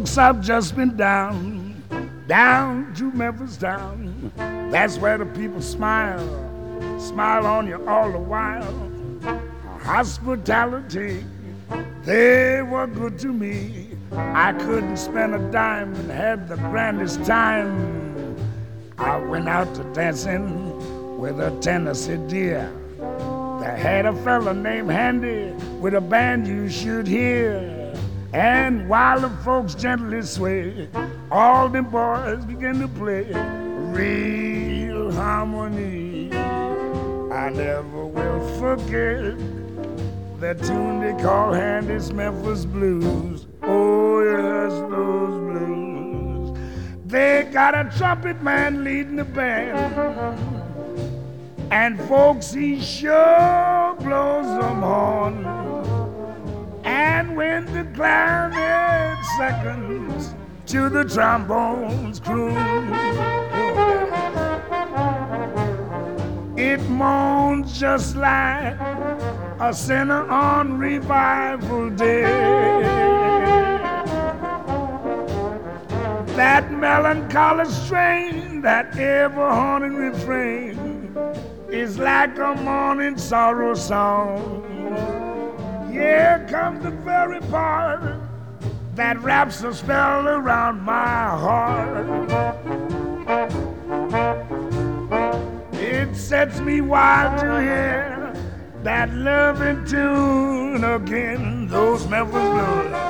Folks, I've just been down to Memphis town. That's where the people smile on you all the while. Hospitality, they were good to me. I couldn't spend a dime and had the grandest time. I went out to dancing with a Tennessee deer. They had a fella named Handy with a band you should hear. And while the folks gently sway, all them boys begin to play real harmony. I never will forget that tune they call Handy's Memphis Blues. Oh yes, those blues. They got a trumpet man leading the band, and folks, he sure blows them horn. And when the clarinet seconds to the trombones croon, it moans just like a sinner on revival day. That melancholy strain, that ever-haunting refrain, is like a morning sorrow song. Here comes the very part that wraps a spell around my heart. It sets me wild to hear that loving tune again, those Memphis blues.